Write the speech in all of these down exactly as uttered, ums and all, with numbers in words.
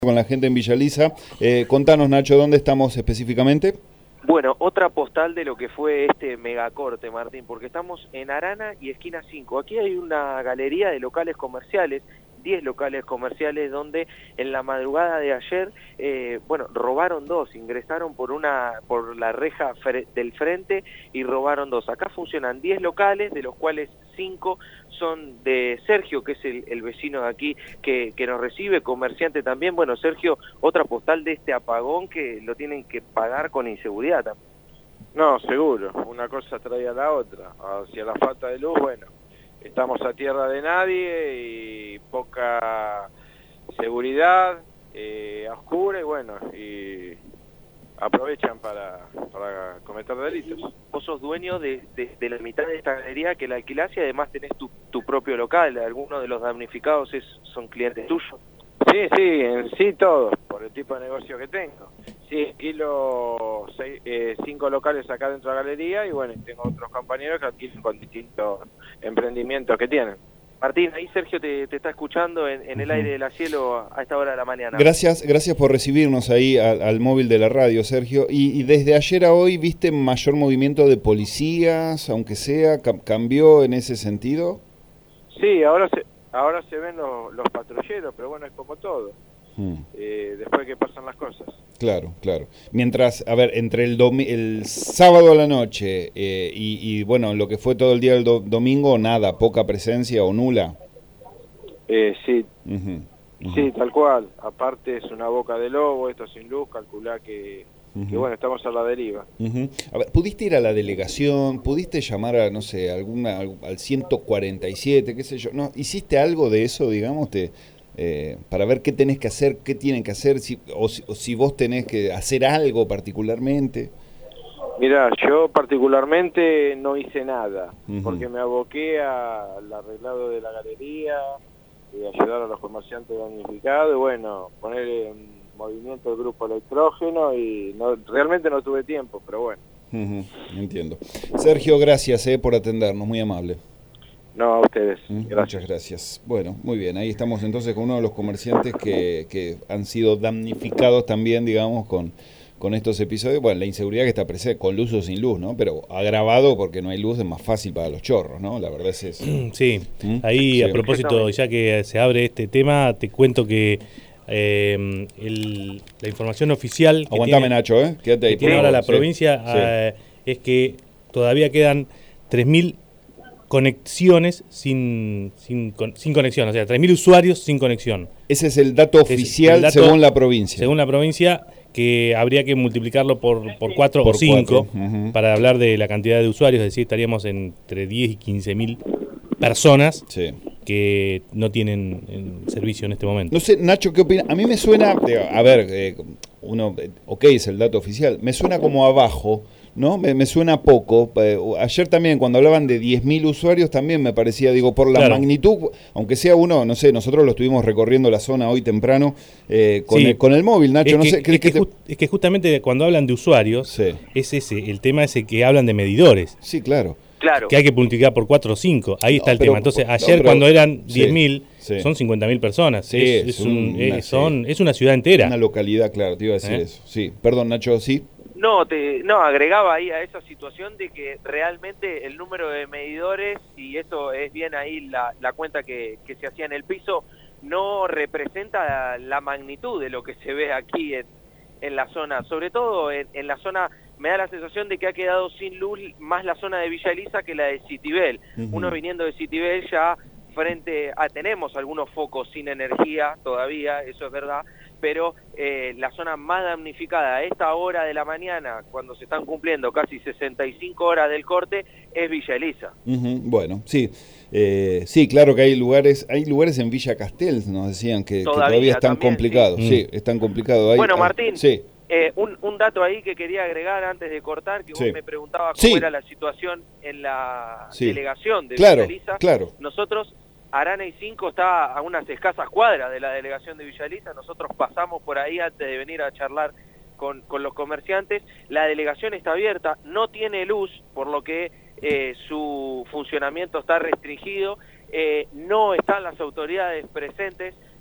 Con la gente en Villa Elisa. Eh, contanos, Nacho, ¿dónde estamos específicamente? Bueno, otra postal de lo que fue este megacorte, Martín, porque estamos en Arana y esquina cinco. Aquí hay una galería de locales comerciales, diez locales comerciales, donde en la madrugada de ayer, eh, bueno, robaron dos, ingresaron por una por la reja fre del frente y robaron dos. Acá funcionan diez locales, de los cuales cinco son de Sergio, que es el, el vecino de aquí que, que nos recibe, comerciante también. Bueno, Sergio, otra postal de este apagón que lo tienen que pagar con inseguridad también. No, seguro, una cosa trae a la otra. Hacia la falta de luz, bueno, estamos a tierra de nadie y poca seguridad, eh, a oscura y bueno, y aprovechan para, para cometer delitos. Vos sos dueño de, de, de la mitad de esta galería que la alquilás y además tenés tu, tu propio local. ¿Algunos de los damnificados es, son clientes tuyos? Sí, sí, en sí todos, por el tipo de negocio que tengo. Sí, alquilo seis, eh, cinco locales acá dentro de la galería y bueno, tengo otros compañeros que alquilan con distintos emprendimientos que tienen. Martín, ahí Sergio te, te está escuchando en, en el Uh-huh. aire de la cielo a esta hora de la mañana. Gracias, gracias por recibirnos ahí al, al móvil de la radio, Sergio. Y, y desde ayer a hoy, ¿viste mayor movimiento de policías, aunque sea? ¿Cambió en ese sentido? Sí, ahora se, ahora se ven los, los patrulleros, pero bueno, es como todo. Hmm. Eh, después que pasan las cosas. Claro, claro. Mientras, a ver, entre el, domi el sábado a la noche eh, y, y, bueno, lo que fue todo el día del do domingo, nada, poca presencia o nula. Eh, sí, uh-huh, uh-huh. sí, tal cual. Aparte es una boca de lobo, esto sin luz, calculá que, uh-huh. que bueno, estamos a la deriva. Uh-huh. A ver, ¿pudiste ir a la delegación? ¿Pudiste llamar a, no sé, alguna al, al ciento cuarenta y siete, qué sé yo? ¿No? ¿Hiciste algo de eso, digamos, te... Eh, para ver qué tenés que hacer, qué tienen que hacer, si, o, si, o si vos tenés que hacer algo particularmente? Mira, yo particularmente no hice nada, uh-huh. porque me aboqué al arreglado de la galería, y ayudar a los comerciantes damnificados, y bueno, poner en movimiento el grupo electrógeno, y no, realmente no tuve tiempo, pero bueno. Uh-huh. Entiendo. Sergio, gracias eh, por atendernos, muy amable. No, a ustedes. Gracias. Muchas gracias. Bueno, muy bien. Ahí estamos entonces con uno de los comerciantes que, que han sido damnificados también, digamos, con, con estos episodios. Bueno, la inseguridad que está presente, con luz o sin luz, ¿no? Pero agravado porque no hay luz, es más fácil para los chorros, ¿no? La verdad es eso. Sí. ¿Mm? Ahí, sí. A propósito, ya que se abre este tema, te cuento que eh, el, la información oficial... Que Aguantame, tiene, Nacho, ¿eh? Quédate ahí. Que tiene ahora la sí. provincia sí. eh, es que todavía quedan tres mil conexiones sin, sin, sin conexión, o sea, tres mil usuarios sin conexión. Ese es el dato oficial el dato, según la provincia. Según la provincia, que habría que multiplicarlo por, por cuatro por o cinco uh-huh. para hablar de la cantidad de usuarios, es decir, estaríamos entre diez y quince mil personas sí. que no tienen en servicio en este momento. No sé, Nacho, ¿qué opina? A mí me suena, a ver, eh, uno, ok, es el dato oficial, me suena como abajo, ¿no? Me, me suena poco. Eh, ayer también, cuando hablaban de diez mil usuarios, también me parecía, digo, por la claro. magnitud, aunque sea uno, no sé, nosotros lo estuvimos recorriendo la zona hoy temprano eh, con, sí. el, con el móvil, Nacho, es no que, sé. Es que, que te... just, es que justamente cuando hablan de usuarios, sí. es ese, el tema ese que hablan de medidores. Sí, claro. Claro. Que hay que multiplicar por cuatro o cinco, ahí no, está el pero, tema. Entonces, ayer no, pero, cuando eran diez mil, sí, sí. son cincuenta mil personas. Sí, es, es, un, una, es, son, sí. es una ciudad entera. Una localidad, claro, te iba a decir ¿Eh? eso. Sí, perdón, Nacho, sí. No, te, no, agregaba ahí a esa situación de que realmente el número de medidores, y eso es bien ahí la, la cuenta que, que se hacía en el piso, no representa la, la magnitud de lo que se ve aquí en, en la zona. Sobre todo en, en la zona, me da la sensación de que ha quedado sin luz más la zona de Villa Elisa que la de Citibel. Uh-huh. Uno viniendo de Citibel ya frente a, tenemos algunos focos sin energía todavía, eso es verdad, pero eh, la zona más damnificada a esta hora de la mañana, cuando se están cumpliendo casi sesenta y cinco horas del corte, es Villa Elisa. Uh-huh. Bueno, sí, eh, sí, claro que hay lugares, hay lugares en Villa Castel, nos decían que todavía, que todavía están también, complicados, sí, sí están complicados. Hay, bueno, hay, Martín, sí. eh, un, un dato ahí que quería agregar antes de cortar, que sí. vos me preguntabas cómo sí. era la situación en la sí. delegación de claro, Villa Elisa. Claro. Nosotros, Arana y cinco está a unas escasas cuadras de la delegación de Villa Elisa, nosotros pasamos por ahí antes de venir a charlar con, con los comerciantes. La delegación está abierta, no tiene luz, por lo que eh, su funcionamiento está restringido, eh, no están las autoridades presentes,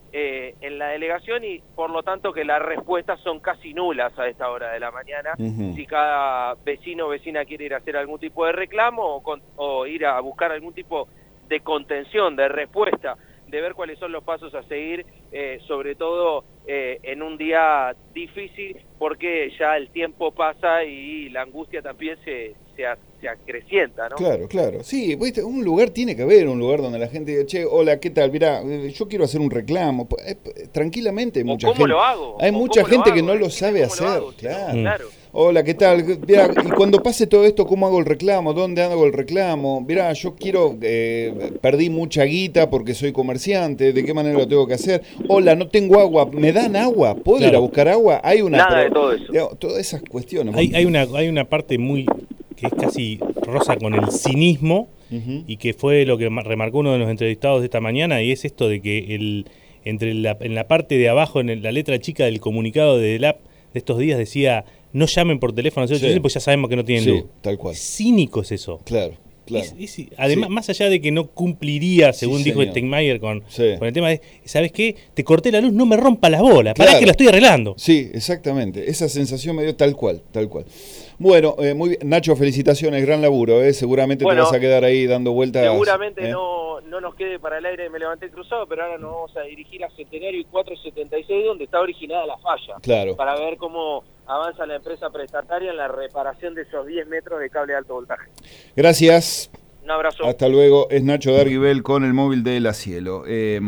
eh, en la delegación y por lo tanto que las respuestas son casi nulas a esta hora de la mañana. Uh-huh. Si cada vecino o vecina quiere ir a hacer algún tipo de reclamo o, con, o ir a buscar algún tipo de contención, de respuesta, de ver cuáles son los pasos a seguir, eh, sobre todo eh, en un día difícil, porque ya el tiempo pasa y la angustia también se, se, se acrecienta, ¿no? Claro, claro. Sí, un lugar tiene que haber, un lugar donde la gente diga, che, hola, ¿qué tal? Mirá, yo quiero hacer un reclamo. Tranquilamente, mucha ¿Cómo gente. lo hago? Hay mucha gente que no lo sabe hacer. Lo claro. Mm. claro. Hola, ¿qué tal? Mirá, y cuando pase todo esto, ¿cómo hago el reclamo? ¿Dónde hago el reclamo? Mirá, yo quiero, eh, perdí mucha guita porque soy comerciante, ¿de qué manera lo tengo que hacer? Hola, no tengo agua, ¿me dan agua? ¿Puedo claro. ir a buscar agua? Hay una Nada pro... de todo eso. Digamos, todas esas cuestiones. Hay, hay, una, hay una parte muy, que es casi rosa con el cinismo, uh-huh. y que fue lo que remarcó uno de los entrevistados de esta mañana, y es esto de que el entre la, en la parte de abajo, en la letra chica del comunicado de D E L A P de estos días decía, no llamen por teléfono, sí. porque ya sabemos que no tienen sí, luz. Tal cual. Cínico es eso. Claro, claro. Es, es, además, sí. más allá de que no cumpliría, según sí, dijo Steinmeier con, sí. con el tema de, ¿sabes qué? Te corté la luz, no me rompa las bolas, claro. pará que la estoy arreglando. Sí, exactamente. Esa sensación me dio tal cual, tal cual. Bueno, eh, muy bien. Nacho, felicitaciones, gran laburo, ¿eh? Seguramente bueno, te vas a quedar ahí dando vueltas. Seguramente ¿eh? no, no nos quede para el aire, me levanté cruzado, pero ahora nos vamos a dirigir a Centenario y cuatrocientos setenta y seis, donde está originada la falla. Claro. Para ver cómo avanza la empresa prestataria en la reparación de esos diez metros de cable de alto voltaje. Gracias. Un abrazo. Hasta luego. Es Nacho Darguibel con el móvil de La Cielo. Eh,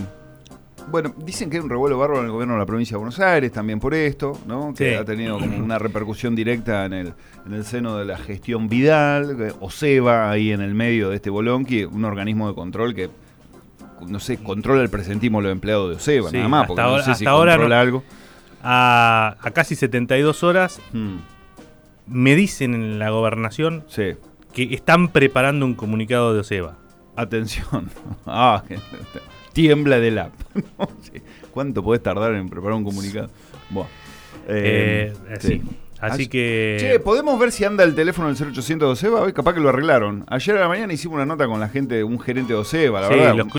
bueno, dicen que hay un revuelo bárbaro en el gobierno de la provincia de Buenos Aires, también por esto, ¿no? Que sí. ha tenido como una repercusión directa en el, en el seno de la gestión Vidal, OSEBA ahí en el medio de este bolonqui, un organismo de control que, no sé, controla el presentismo de los empleados de OSEBA, sí, nada más, porque ahora, no sé si hasta ahora controla no, algo. A, a casi setenta y dos horas hmm. me dicen en la gobernación sí. que están preparando un comunicado de OSEBA. Atención. Ah, tiembla del app. No sé. ¿Cuánto podés tardar en preparar un comunicado? Bueno, eh, eh, sí. sí. Así, Así que... Che, ¿podemos ver si anda el teléfono del cero ochocientos de OSEBA? Hoy capaz que lo arreglaron. Ayer a la mañana hicimos una nota con la gente, un gerente de OSEBA, la sí, verdad. Los